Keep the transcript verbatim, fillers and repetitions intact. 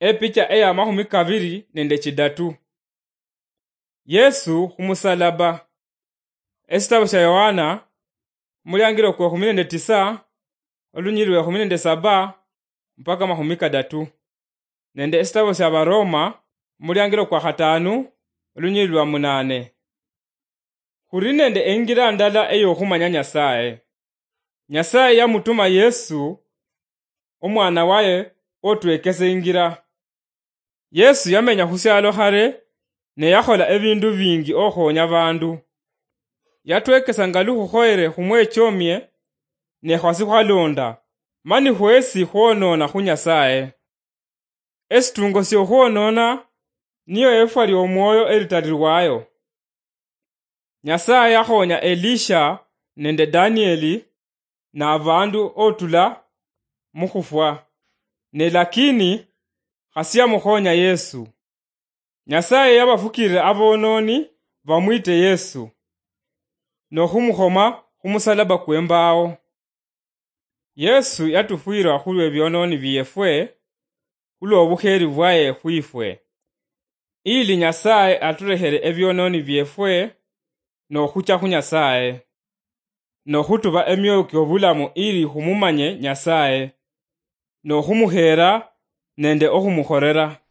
Epicha eya mahumi kaviri nende chidatu. Yesu humusalaba. Esitabu sha Yohana mulyangiro kwa kumi nende tisa olunyirwe kumi nende saba mpaka mahumi kadatu. Nende esitabu sha Baroma mulyangiro kwa hatanu olunyirwe munane. Kuri nende engira ndala eyo humanya Nyasaye. Nyasaye yamutuma Yesu omwana waye otwekese ingira. Yesu yamenya husyalo hare ne yahola ebindu bingi ohonya bandu. Yatwekesa ngalu huhoere humwe chomye ne hwasi hwalonda mani hwesi huonona hu Nyasaye. Esitungo syo huonona niyo efali omwoyo eritarirwayo. Nyasaye yahonya Elisha nende Danieli na abandu otula muhufwa ne lakini hasiya muhonya Yesu. Nyasaye yabafukire abononi bamwite Yesu no humuhoma humusalaba kwembao. Yesu yatufuira hulwe byononi byefwe hulo obuheri bwaye hwifwe ili Nyasaye aturehere ebyononi byefwe no hucha hu Nyasaye no hutuba emyoyo kyobulamu ili humumanye Nyasaye no humuhera nende ohumuhorera.